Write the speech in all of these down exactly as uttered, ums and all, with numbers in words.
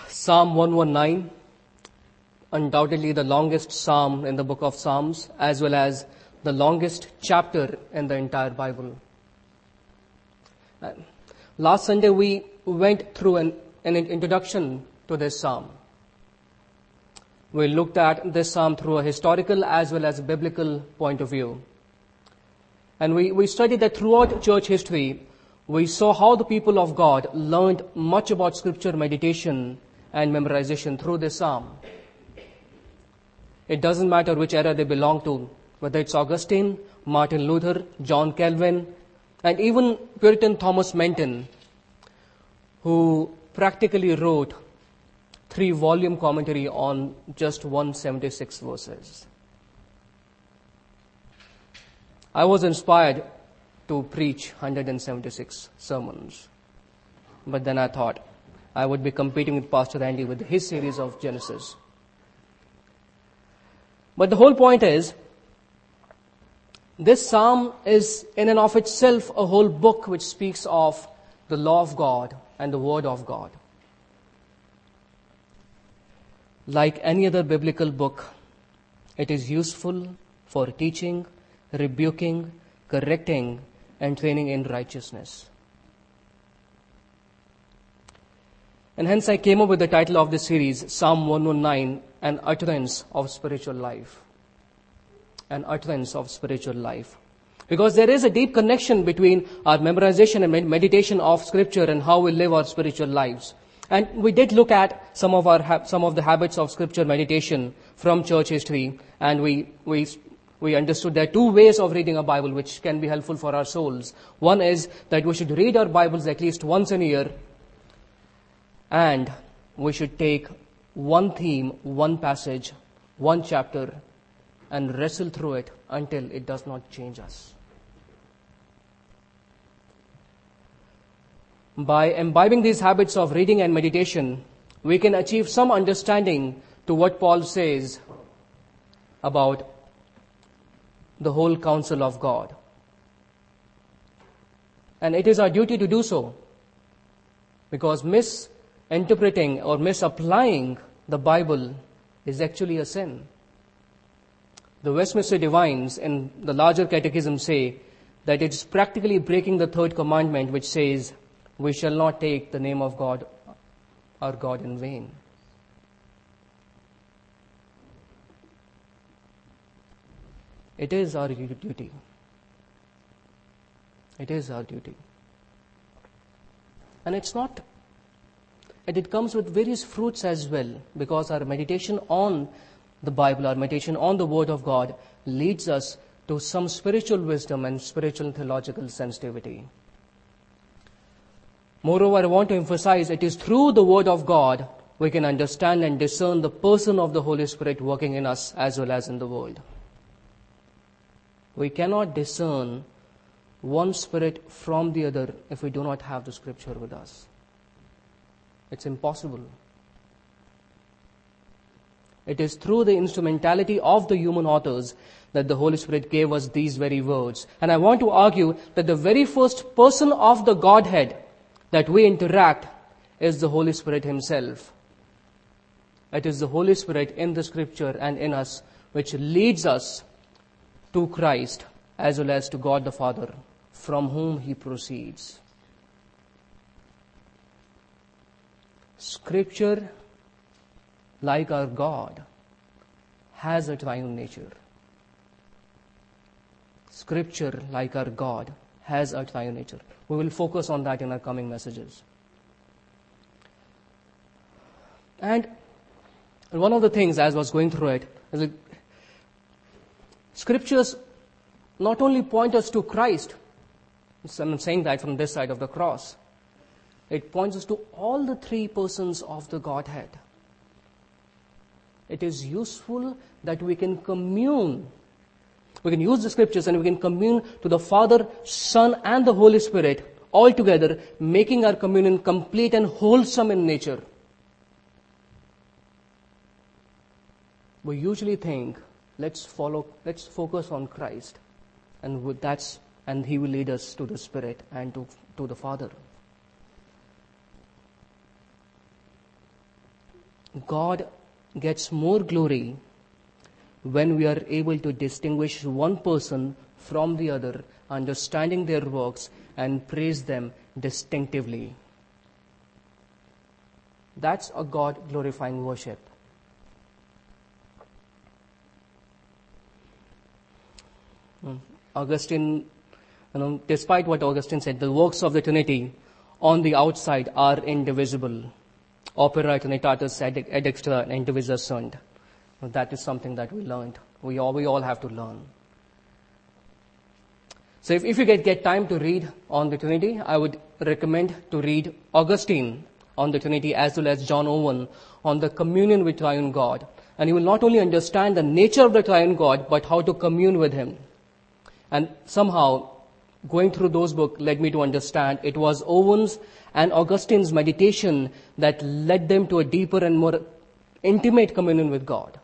Psalm one nineteen, undoubtedly the longest psalm in the book of Psalms, as well as the longest chapter in the entire Bible. Last Sunday we went through an, an introduction to this psalm. We looked at this psalm through a historical as well as a biblical point of view. And we, we studied that throughout church history, we saw how the people of God learned much about scripture meditation and memorization through this psalm. It doesn't matter which era they belong to, whether it's Augustine, Martin Luther, John Calvin, and even Puritan Thomas Menton, who practically wrote three-volume commentary on just one hundred seventy-six verses. I was inspired to preach one hundred seventy-six sermons. But then I thought I would be competing with Pastor Andy with his series of Genesis. But the whole point is, this psalm is in and of itself a whole book which speaks of the law of God and the word of God. Like any other biblical book, it is useful for teaching, rebuking, correcting, and training in righteousness. And hence I came up with the title of this series, Psalm one nineteen, An Utterance of Spiritual Life. An Utterance of Spiritual Life. Because there is a deep connection between our memorization and meditation of Scripture and how we live our spiritual lives. And we did look at some of our ha- some of the habits of Scripture meditation from church history, and we we we understood there are two ways of reading a Bible which can be helpful for our souls. One is that we should read our Bibles at least once in a year, and we should take one theme, one passage, one chapter, and wrestle through it until it does not change us. By imbibing these habits of reading and meditation, we can achieve some understanding to what Paul says about the whole counsel of God. And it is our duty to do so, because misinterpreting or misapplying the Bible is actually a sin. The Westminster Divines in the larger catechism say that it's practically breaking the third commandment, which says, we shall not take the name of God, our God, in vain. It is our duty. It is our duty. And it's not, and it comes with various fruits as well, because our meditation on the Bible, our meditation on the Word of God leads us to some spiritual wisdom and spiritual and theological sensitivity. Moreover, I want to emphasize it is through the Word of God we can understand and discern the person of the Holy Spirit working in us as well as in the world. We cannot discern one spirit from the other if we do not have the Scripture with us. It's impossible. It is through the instrumentality of the human authors that the Holy Spirit gave us these very words. And I want to argue that the very first person of the Godhead that we interact is the Holy Spirit Himself. It is the Holy Spirit in the Scripture and in us which leads us to Christ as well as to God the Father, from whom He proceeds. Scripture, like our God, has a triune nature. Scripture, like our God, has a triune nature. We will focus on that in our coming messages. And one of the things, as I was going through it, is that Scriptures not only point us to Christ, I'm saying that from this side of the cross, it points us to all the three persons of the Godhead. It is useful that we can commune. We can use the Scriptures and we can commune to the Father, Son, and the Holy Spirit all together, making our communion complete and wholesome in nature. We usually think, let's follow, let's focus on Christ, and with that's and He will lead us to the Spirit and to, to the Father. God gets more glory when we are able to distinguish one person from the other, understanding their works and praise them distinctively. That's a God-glorifying worship. Augustine, you know, despite what Augustine said, the works of the Trinity on the outside are indivisible. Opera Trinitatis ad extra indivisa sunt. That is something that we learned. We all, we all have to learn. So if, if you get, get time to read on the Trinity, I would recommend to read Augustine on the Trinity as well as John Owen on the communion with Triune God. And you will not only understand the nature of the Triune God, but how to commune with Him. And somehow, going through those books led me to understand it was Owen's and Augustine's meditation that led them to a deeper and more intimate communion with God.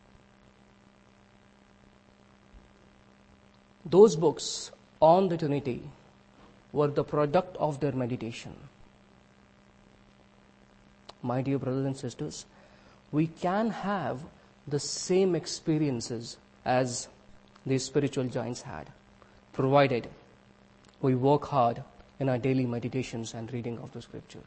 Those books on the Trinity were the product of their meditation. My dear brothers and sisters, we can have the same experiences as these spiritual giants had, provided we work hard in our daily meditations and reading of the Scripture.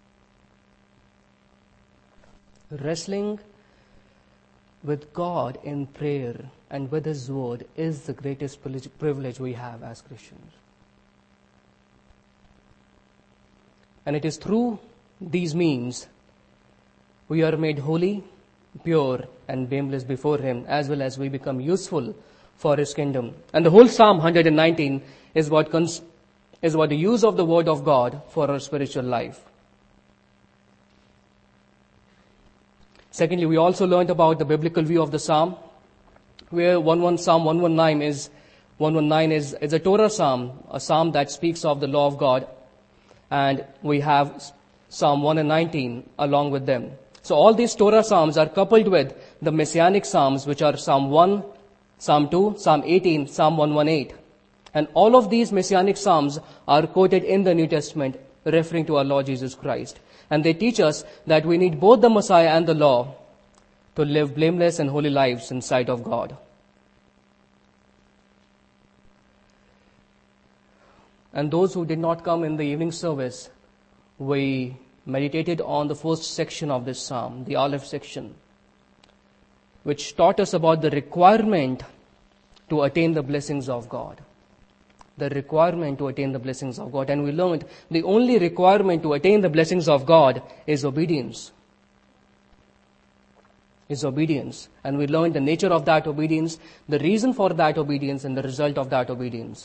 Wrestling with God in prayer and with His Word is the greatest privilege we have as Christians. And it is through these means we are made holy, pure, and blameless before Him, as well as we become useful for His kingdom. And the whole Psalm one nineteen is what cons- is what the use of the Word of God for our spiritual life. Secondly, we also learned about the biblical view of the Psalm, where one, Psalm one nineteen is one nineteen is, is a Torah Psalm, a Psalm that speaks of the law of God, and we have Psalm one nineteen along with them. So all these Torah Psalms are coupled with the Messianic Psalms, which are Psalm one, Psalm two, Psalm eighteen, Psalm one eighteen. And all of these Messianic Psalms are quoted in the New Testament, referring to our Lord Jesus Christ. And they teach us that we need both the Messiah and the law to live blameless and holy lives in sight of God. And those who did not come in the evening service, we meditated on the first section of this psalm, the Aleph section, which taught us about the requirement to attain the blessings of God. The requirement to attain the blessings of God. And we learned the only requirement to attain the blessings of God is obedience. Is obedience. And we learned the nature of that obedience, the reason for that obedience, and the result of that obedience.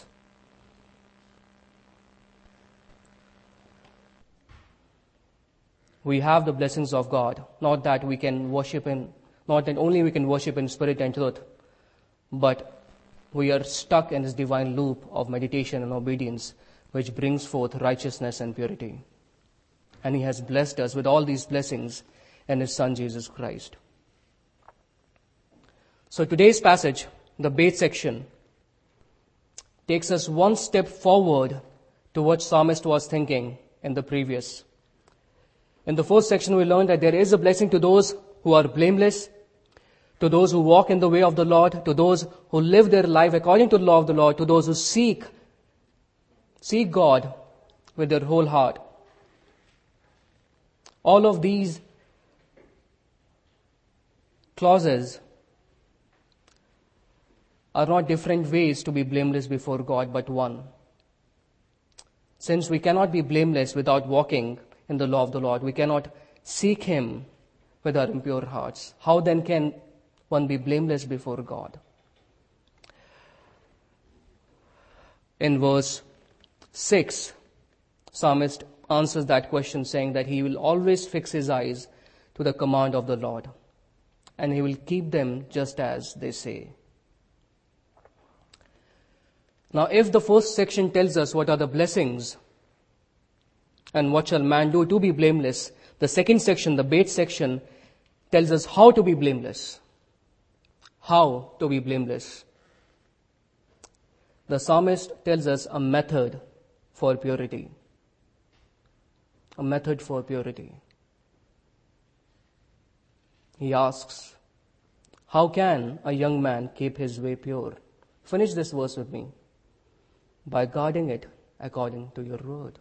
We have the blessings of God, not that we can worship in, not that only we can worship in spirit and truth, but we are stuck in this divine loop of meditation and obedience, which brings forth righteousness and purity. And He has blessed us with all these blessings in His Son, Jesus Christ. So today's passage, the Beit section, takes us one step forward to what Psalmist was thinking in the previous. In the first section, we learned that there is a blessing to those who are blameless, to those who walk in the way of the Lord, to those who live their life according to the law of the Lord, to those who seek, seek God with their whole heart. All of these clauses are not different ways to be blameless before God, but one. Since we cannot be blameless without walking in the law of the Lord, we cannot seek Him with our impure hearts. How then can one be blameless before God? In verse six, Psalmist answers that question saying that he will always fix his eyes to the command of the Lord, and he will keep them just as they say. Now, if the first section tells us what are the blessings and what shall man do to be blameless, the second section, the Beit section, tells us how to be blameless. How to be blameless. The psalmist tells us a method for purity. A method for purity. He asks, how can a young man keep his way pure? Finish this verse with me. By guarding it according to your word.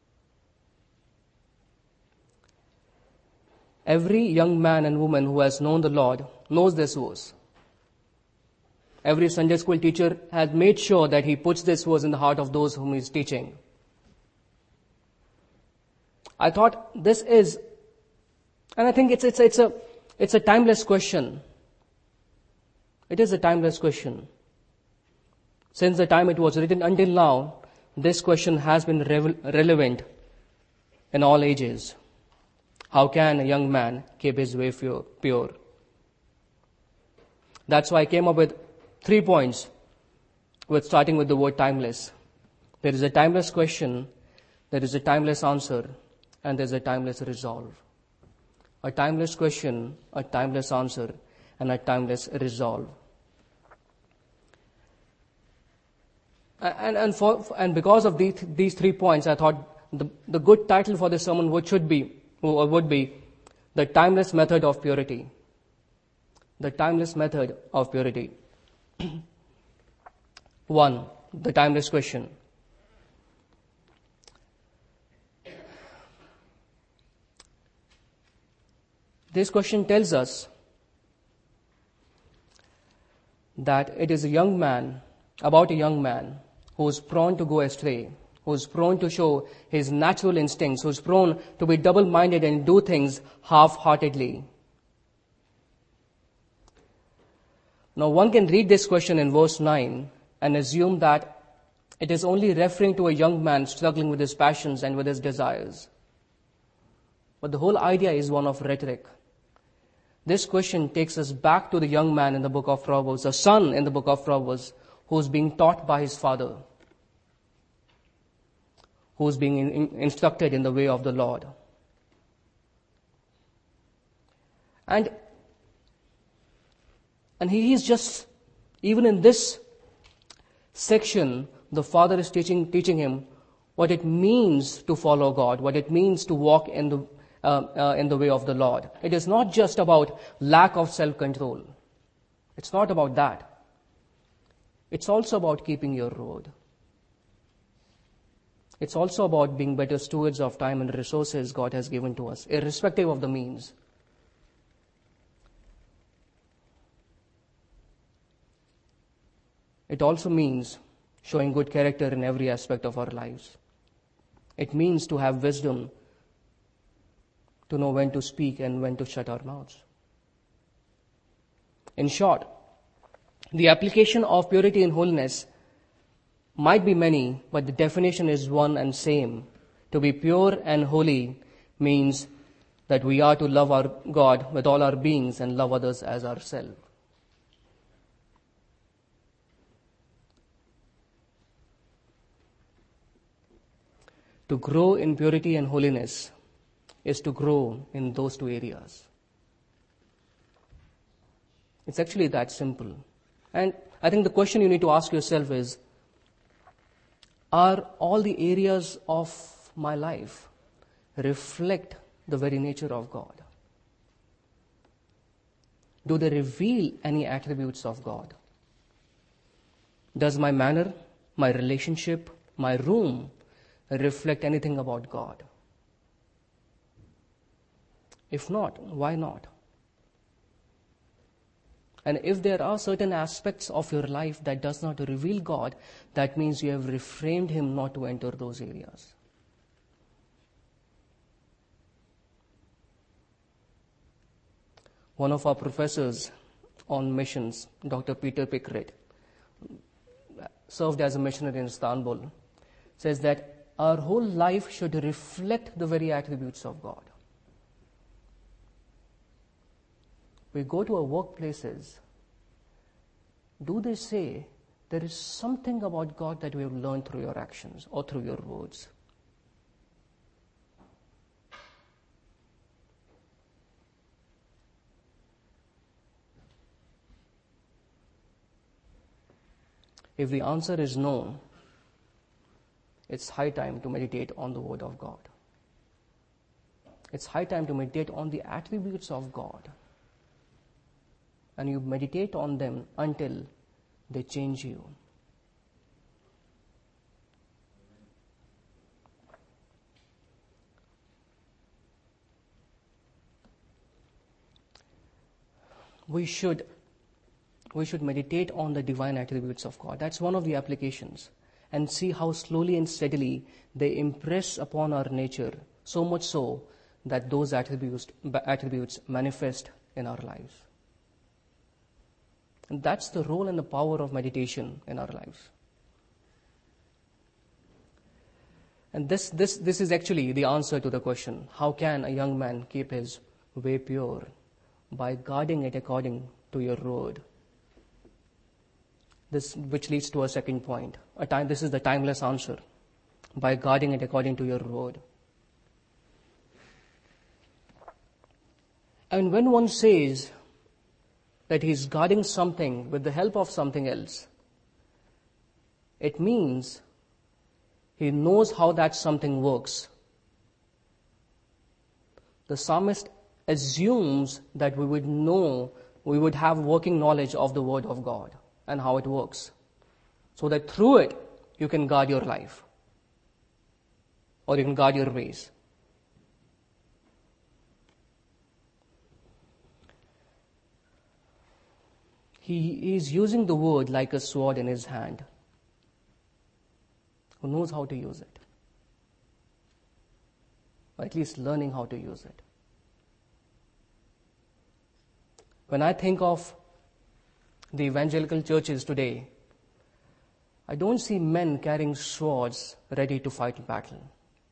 Every young man and woman who has known the Lord knows this verse. Every Sunday school teacher has made sure that he puts this verse in the heart of those whom he is teaching. I thought this is, and I think it's, it's, it's, a, it's a timeless question. It is a timeless question. Since the time it was written until now, this question has been re- relevant in all ages. How can a young man keep his way pure? That's why I came up with three points, with starting with the word timeless. There is a timeless question, there is a timeless answer, and there is a timeless resolve. A timeless question, a timeless answer, and a timeless resolve. And and for and because of these these three points, I thought the the good title for this sermon would should be or would be the timeless method of purity. The timeless method of purity. One, the timeless question. This question tells us that it is a young man, about a young man who is prone to go astray, who is prone to show his natural instincts, who is prone to be double-minded and do things half-heartedly. Now one can read this question in verse nine and assume that it is only referring to a young man struggling with his passions and with his desires. But the whole idea is one of rhetoric. This question takes us back to the young man in the book of Proverbs, the son in the book of Proverbs, who is being taught by his father, who is being in, in, instructed in the way of the Lord. And, and he is just, even in this section, the father is teaching, teaching him what it means to follow God, what it means to walk in the, uh, uh, in the way of the Lord. It is not just about lack of self-control. It's not about that. It's also about keeping your road. It's also about being better stewards of time and resources God has given to us, irrespective of the means. It also means showing good character in every aspect of our lives. It means to have wisdom, to know when to speak and when to shut our mouths. In short, the application of purity and holiness might be many, but the definition is one and same. To be pure and holy means that we are to love our God with all our beings and love others as ourselves. To grow in purity and holiness is to grow in those two areas. It's actually that simple. And I think the question you need to ask yourself is, are all the areas of my life reflect the very nature of God? Do they reveal any attributes of God? Does my manner, my relationship, my room reflect anything about God? If not, why not? And if there are certain aspects of your life that does not reveal God, that means you have refrained Him not to enter those areas. One of our professors on missions, Doctor Peter Pickett, served as a missionary in Istanbul, says that our whole life should reflect the very attributes of God. We go to our workplaces. Do they say there is something about God that we have learned through your actions or through your words? If the answer is no, it's high time to meditate on the Word of God. It's high time to meditate on the attributes of God. and you meditate on them until they change you. We should, we should meditate on the divine attributes of God. That's one of the applications. And see how slowly and steadily they impress upon our nature, so much so that those attributes, attributes manifest in our lives. And that's the role and the power of meditation in our lives. And this, this, this is actually the answer to the question, how can a young man keep his way pure? By guarding it according to your word. This, which leads to a second point. A time, this is the timeless answer. By guarding it according to your word. And when one says that he is guarding something with the help of something else, it means he knows how that something works. The psalmist assumes that we would know, we would have working knowledge of the word of God and how it works, so that through it you can guard your life or you can guard your ways. He is using the word like a sword in his hand, who knows how to use it, or at least learning how to use it. When I think of the evangelical churches today, I don't see men carrying swords ready to fight battle.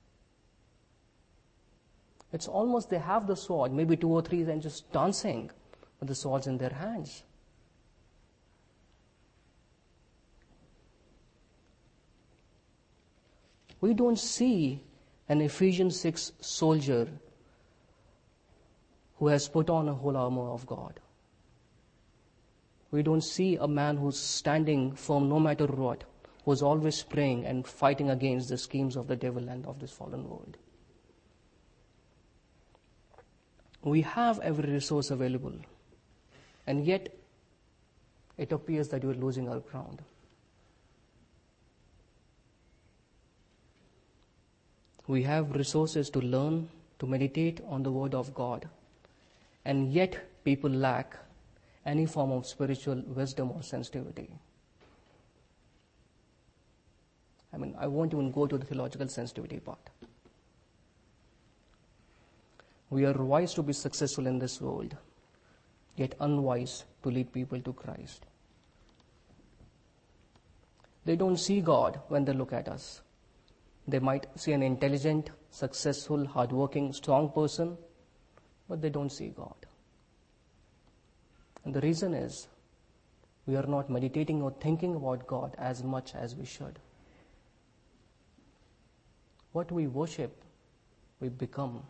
It's almost they have the sword, maybe two or three, and just dancing with the swords in their hands. We don't see an Ephesians six soldier who has put on a whole armor of God. We don't see a man who's standing firm no matter what, who's always praying and fighting against the schemes of the devil and of this fallen world. We have every resource available, and yet it appears that we're losing our ground. We have resources to learn, to meditate on the Word of God, and yet people lack any form of spiritual wisdom or sensitivity. I mean, I won't even go to the theological sensitivity part. We are wise to be successful in this world, yet unwise to lead people to Christ. They don't see God when they look at us. They might see an intelligent, successful, hardworking, strong person, but they don't see God. And the reason is, we are not meditating or thinking about God as much as we should. What we worship, we become.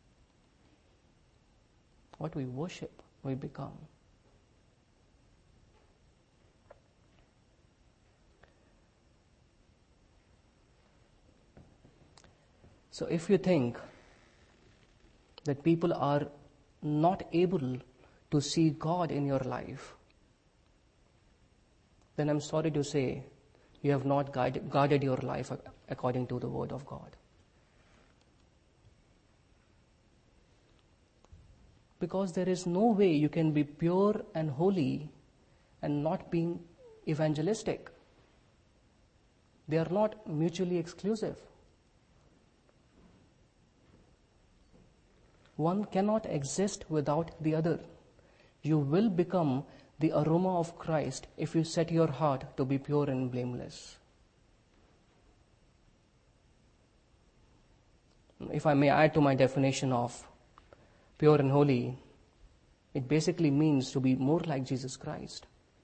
What we worship, we become. So if you think that people are not able to see God in your life, then I'm sorry to say you have not guided, guarded your life according to the Word of God. Because there is no way you can be pure and holy and not being evangelistic. They are not mutually exclusive. One cannot exist without the other. You will become the aroma of Christ if you set your heart to be pure and blameless. If I may add to my definition of pure and holy, it basically means to be more like Jesus Christ.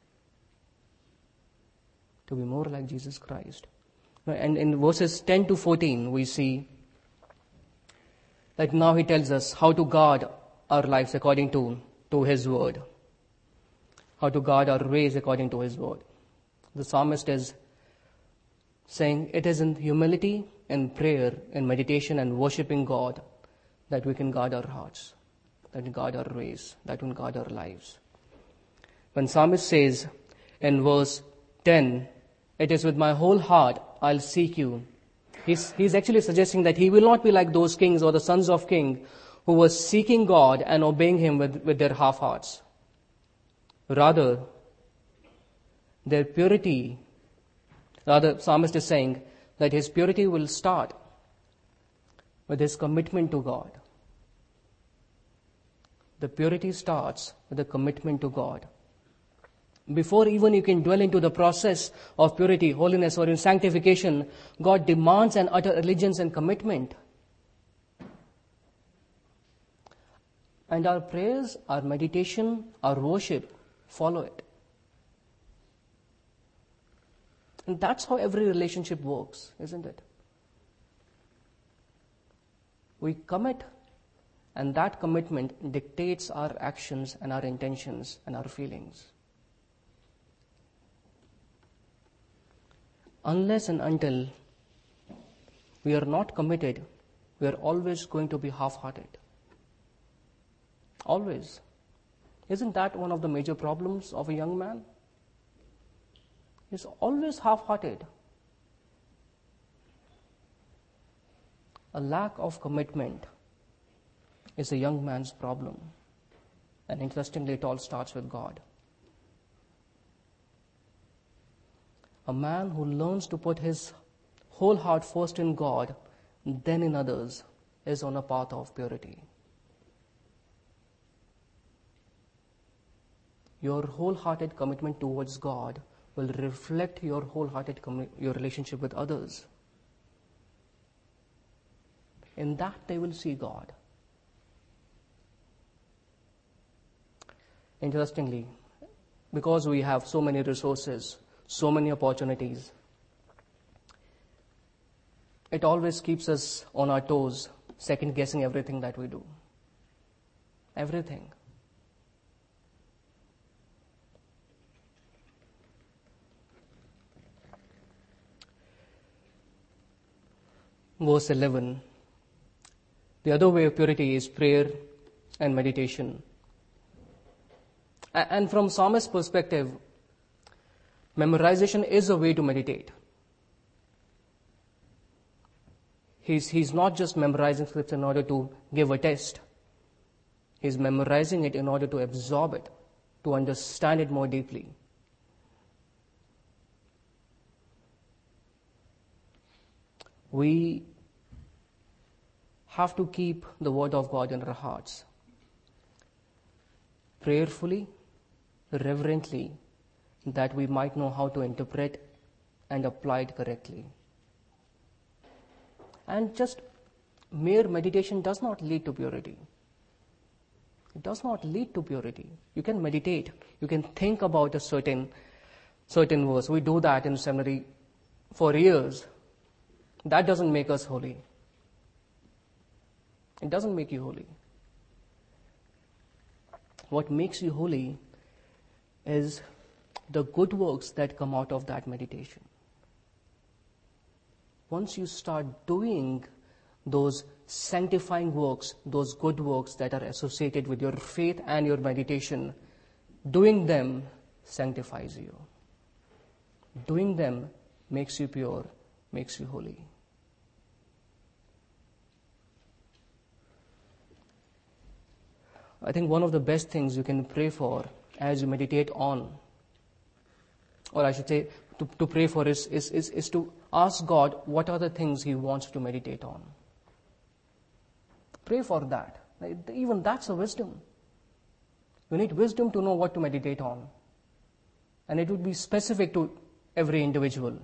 To be more like Jesus Christ. And in verses ten to fourteen, we see that now he tells us how to guard our lives according to, to his word. How to guard our ways according to his word. The psalmist is saying it is in humility, in prayer, in meditation and worshipping God that we can guard our hearts, that we guard our ways, that we can guard our lives. When Psalmist says in verse ten, it is with my whole heart I'll seek you. He's, he's actually suggesting that he will not be like those kings or the sons of kings who were seeking God and obeying him with, with their half hearts. Rather, their purity, rather, Psalmist is saying that his purity will start with his commitment to God. The purity starts with a commitment to God. Before even you can dwell into the process of purity, holiness, or in sanctification, God demands an utter allegiance and commitment. And our prayers, our meditation, our worship follow it. And that's how every relationship works, isn't it? We commit, and that commitment dictates our actions and our intentions and our feelings. Unless and until we are not committed, we are always going to be half-hearted. Always. Isn't that one of the major problems of a young man? He's always half-hearted. A lack of commitment is a young man's problem. And interestingly, it all starts with God. A man who learns to put his whole heart first in God, then in others, is on a path of purity. Your wholehearted commitment towards God will reflect your wholehearted commi- your relationship with others. In that they will see God. Interestingly, because we have so many resources, so many opportunities, it always keeps us on our toes, second guessing everything that we do. Everything. Verse eleven. The other way of purity is prayer and meditation. And from Psalmist's perspective, memorization is a way to meditate. He's, he's not just memorizing scripture in order to give a test. He's memorizing it in order to absorb it, to understand it more deeply. We have to keep the Word of God in our hearts. Prayerfully, reverently, that we might know how to interpret and apply it correctly. And just mere meditation does not lead to purity. It does not lead to purity. You can meditate. You can think about a certain, certain verse. We do that in seminary for years. That doesn't make us holy. It doesn't make you holy. What makes you holy is the good works that come out of that meditation. Once you start doing those sanctifying works, those good works that are associated with your faith and your meditation, doing them sanctifies you. Doing them makes you pure, makes you holy. I think one of the best things you can pray for as you meditate on, or I should say to, to pray for is, is, is, is to ask God what are the things He wants to meditate on. Pray for that. Even that's a wisdom. You need wisdom to know what to meditate on. And it would be specific to every individual.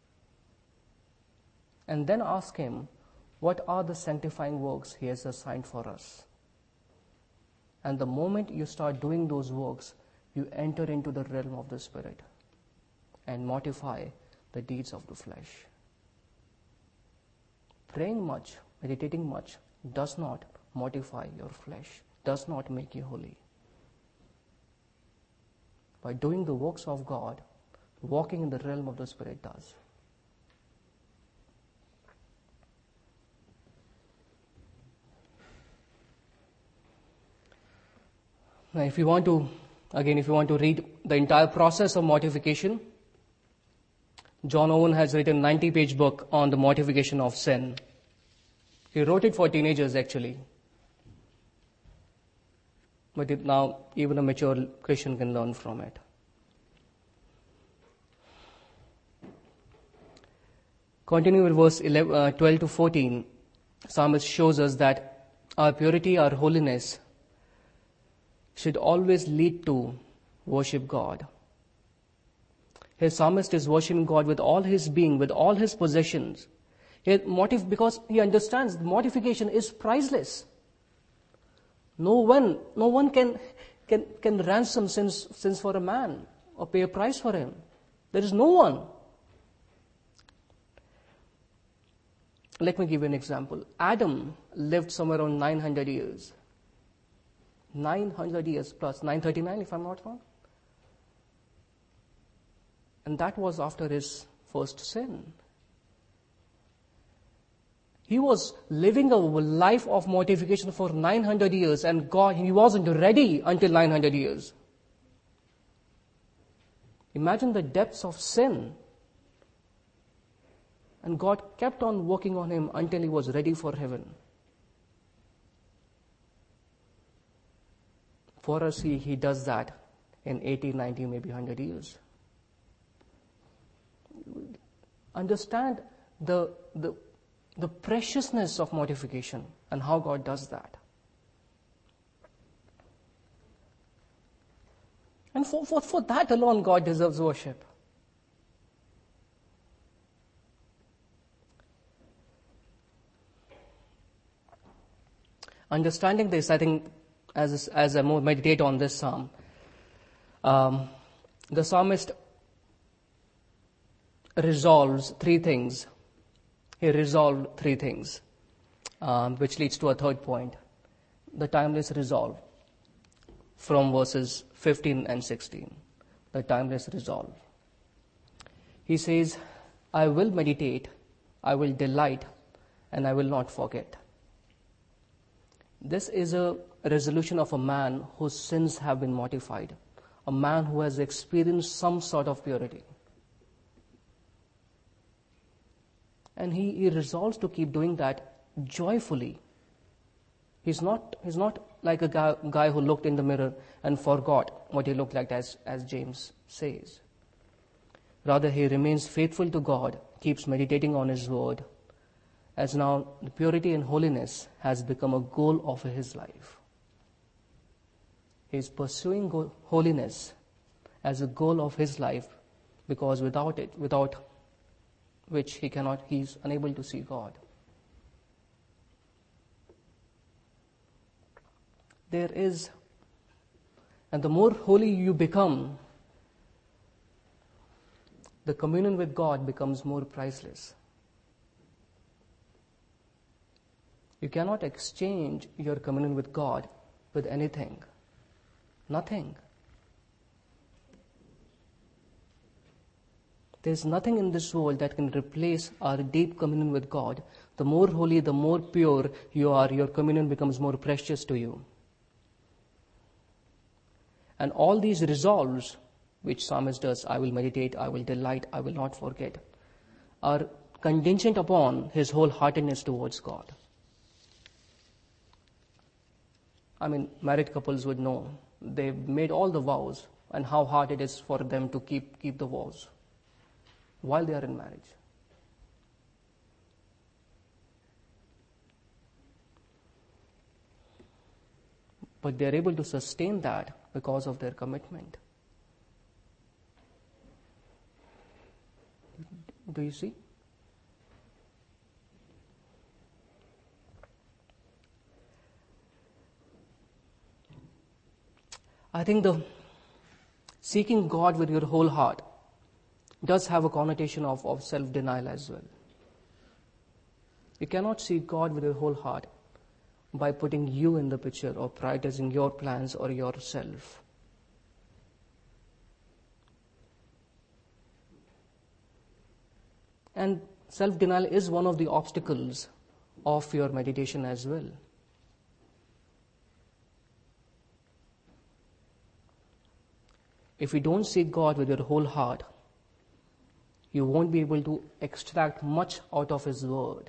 And then ask Him, what are the sanctifying works He has assigned for us? And the moment you start doing those works, you enter into the realm of the Spirit and mortify the deeds of the flesh. Praying much, meditating much, does not mortify your flesh, does not make you holy. By doing the works of God, walking in the realm of the Spirit does. Now, if you want to Again, if you want to read the entire process of mortification, John Owen has written a ninety-page book on the mortification of sin. He wrote it for teenagers, actually. But it now even a mature Christian can learn from it. Continue with verse eleven, uh, twelve to fourteen. Psalmist shows us that our purity, our holiness should always lead to worship God. His psalmist is worshiping God with all his being, with all his possessions. He motiv- because he understands mortification is priceless. No one, no one can, can, can ransom sins, sins for a man or pay a price for him. There is no one. Let me give you an example. Adam lived somewhere around nine hundred years. nine hundred years plus, nine thirty-nine if I'm not wrong. And that was after his first sin. He was living a life of mortification for nine hundred years, and God, he wasn't ready until nine hundred years. Imagine the depths of sin. And God kept on working on him until he was ready for heaven. For us, he, he does that in eighty, ninety, maybe one hundred years. Understand the, the, the preciousness of mortification and how God does that. And for, for, for that alone, God deserves worship. Understanding this, I think, as, as I more meditate on this psalm, um, the psalmist resolves three things. He resolved three things, um, which leads to a third point, the timeless resolve, from verses fifteen and sixteen, the timeless resolve. He says, I will meditate, I will delight, and I will not forget. This is a resolution of a man whose sins have been mortified, a man who has experienced some sort of purity. And he, he resolves to keep doing that joyfully. He's not, he's not like a guy, guy who looked in the mirror and forgot what he looked like, as, as James says. Rather, he remains faithful to God, keeps meditating on his word, as now the purity and holiness has become a goal of his life. He is pursuing go- holiness as a goal of his life, because without it, without which he cannot, he is unable to see God. There is, and the more holy you become, the communion with God becomes more priceless. You cannot exchange your communion with God with anything. Nothing. There's nothing in this world that can replace our deep communion with God. The more holy, the more pure you are, your communion becomes more precious to you. And all these resolves, which psalmist does, I will meditate, I will delight, I will not forget, are contingent upon his wholeheartedness towards God. I mean, married couples would know. They've made all the vows and how hard it is for them to keep, keep the vows while they are in marriage. But they're able to sustain that because of their commitment. Do you see? I think the seeking God with your whole heart does have a connotation of, of self-denial as well. You cannot seek God with your whole heart by putting you in the picture or prioritizing your plans or yourself. And self-denial is one of the obstacles of your meditation as well. if you don't seek God with your whole heart, you won't be able to extract much out of His word.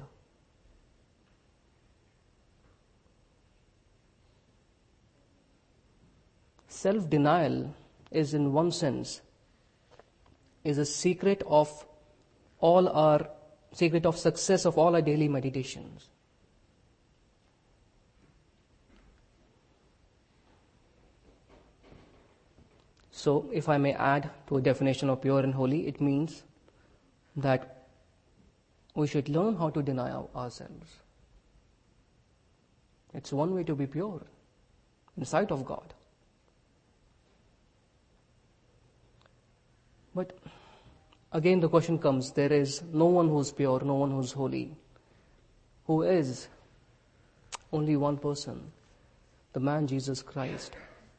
Self-denial is, in one sense, is a secret of all our secret of success of all our daily meditations. So, if I may add to a definition of pure and holy, it means that we should learn how to deny our- ourselves. It's one way to be pure in the sight of God. But again the question comes, there is no one who's pure, no one who's holy. Who is? Only one person, the man Jesus Christ,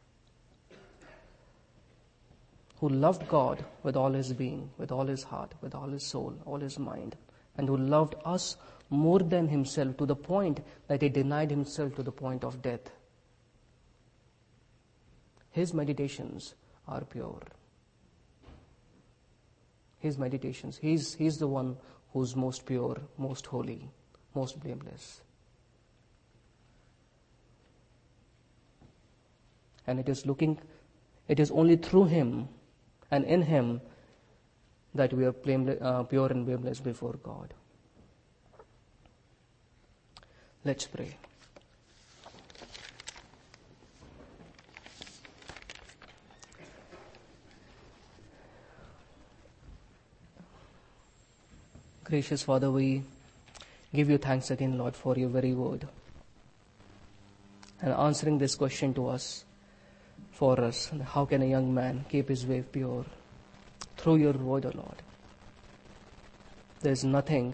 who loved God with all his being, with all his heart, with all his soul, all his mind, and who loved us more than himself to the point that he denied himself to the point of death. His meditations are pure. His meditations, he's, he's the one who's most pure, most holy, most blameless. And it is looking, it is only through him and in him that we are blameless, uh, pure and blameless before God. Let's pray. Gracious Father, we give you thanks again, Lord, for your very word and answering this question to us, for us. How can a young man keep his way pure? Through your word, O Lord. There's nothing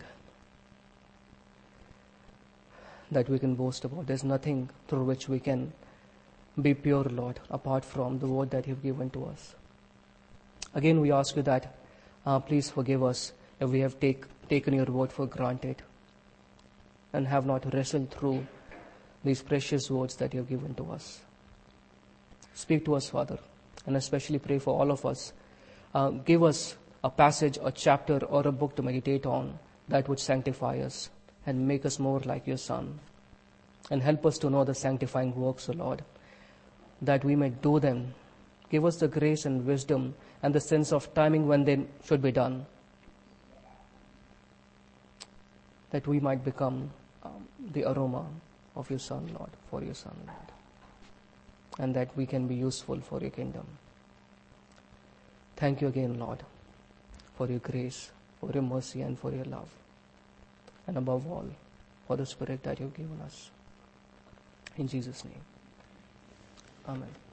that we can boast about. There's nothing through which we can be pure, Lord, apart from the word that you've given to us. Again, we ask you that uh, please forgive us if we have take, taken your word for granted and have not wrestled through these precious words that you have given to us. Speak to us, Father, and especially pray for all of us. Uh, give us a passage, a chapter, or a book to meditate on that would sanctify us and make us more like your Son. And help us to know the sanctifying works, O Lord, that we may do them. Give us the grace and wisdom and the sense of timing when they should be done, that we might become um, the aroma of your Son, Lord, for your Son, Lord, and that we can be useful for your kingdom. Thank you again, Lord, for your grace, for your mercy, and for your love, and above all, for the Spirit that you've given us. In Jesus' name, amen.